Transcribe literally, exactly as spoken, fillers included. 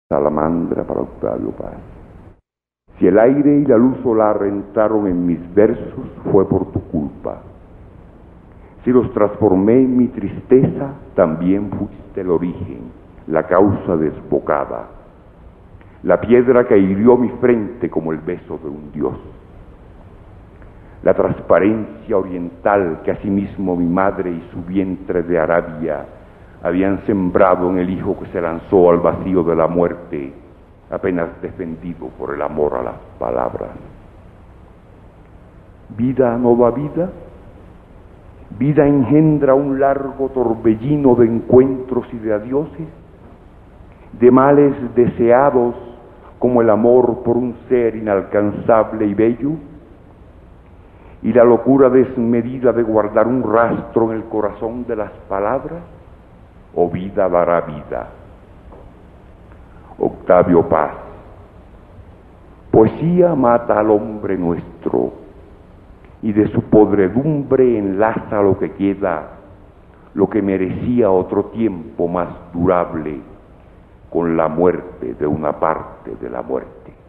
Salamandra para Octavio Paz. Si el aire y la luz solar entraron en mis versos, fue por tu culpa. Si los transformé en mi tristeza, también fuiste el origen, la causa desbocada, la piedra que hirió mi frente como el beso de un dios, la transparencia oriental que asimismo mi madre y su vientre de Arabia habían sembrado en el hijo que se lanzó al vacío de la muerte, apenas defendido por el amor a las palabras. ¿Vida no da vida? ¿Vida engendra un largo torbellino de encuentros y de adioses? ¿De males deseados como el amor por un ser inalcanzable y bello? ¿Y la locura desmedida de guardar un rastro en el corazón de las palabras? ¿O vida dará vida? Octavio Paz. Poesía mata al hombre nuestro y de su podredumbre enlaza lo que queda, lo que merecía otro tiempo más durable, con la muerte de una parte de la muerte.